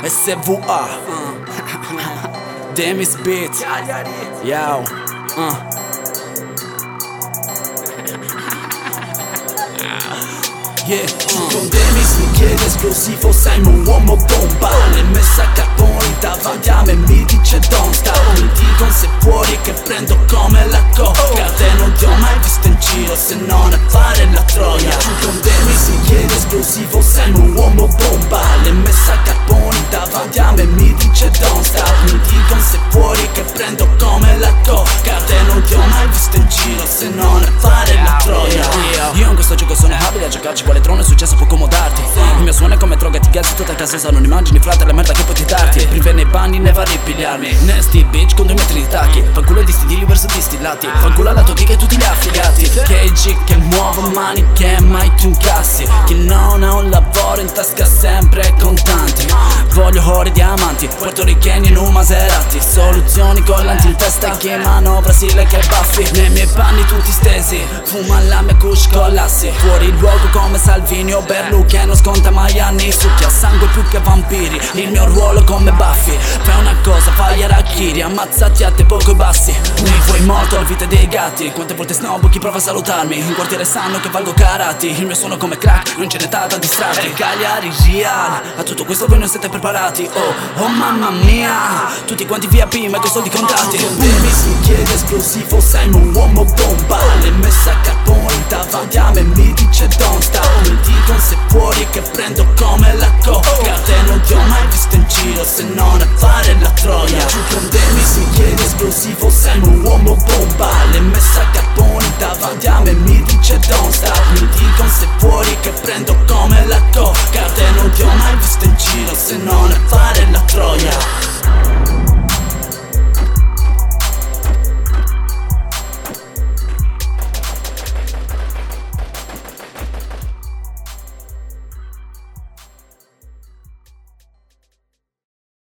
SVA Demis Beat Yo Yeah, con Demis mi chiede esplosivo, sei un uomo bomba. Le messa a carboni davanti a me mi dice don't stop. Mi dicono se fuori che prendo come la coca. Te non ti ho mai visto in giro se non a fare la troia. Con Demis mi chiede esplosivo, sei un uomo bomba. Le messa a carboni davanti a me mi dice don't stop. Mi dicono se fuori che prendo come la coca. Te non ti ho mai visto in giro se non a fare la troia. Io in questo gioco sono abile a giocarci quale trono è successo può comodarti. Il mio suono è come droga, ti gazzi tutta casa se non immagini frate la merda che puoi darti. Prive nei panni ne va a ripigliarmi. Nasty bitch con 2 metri di tacchi. Fanculo di stili verso distillati. Fanculo alla tua chica e tutti gli affiliati. KG che muovo mani che mai tu incassi. Chi non ha un lavoro in tasca sempre contanti. Voglio ore diamanti, portoricheni in un Maserati. Soluzioni collanti in testa che manovra stile che baffi. Nei miei panni tutti stesi, fuma la mia kush collassi. Fuori luogo come Salvini o Berlu che non sconta mai anni. Succhia sangue più che vampiri, il mio ruolo come Buffy. Fai una cosa, fai Harakiri, ammazzati a te poco e bassi. Mi vuoi morto, la vita dei gatti. Quante volte snobbo chi prova a salutarmi. In quartiere sanno che valgo karati. Il mio suono come crack, non ce n'è tanta distratti. Cagliari real, a tutto questo voi non siete preparati. Oh mamma mia, tutti quanti VIP ma coi soldi contati. Demis mi chiede esplosivo, sei un uomo bomba. Le messa a carboni davanti a me mi dice don't stop. Mi dicono se fuori che prendo come la coca. Te non ti ho mai visto in giro se non a fare la troia. Con Demis mi chiede esplosivo, sei un uomo bomba. Le messa a carboni davanti a me mi dice don't stop. Mi dicono se fuori che prendo come la coca. Te non ti ho mai visto in giro se non a fare la troia.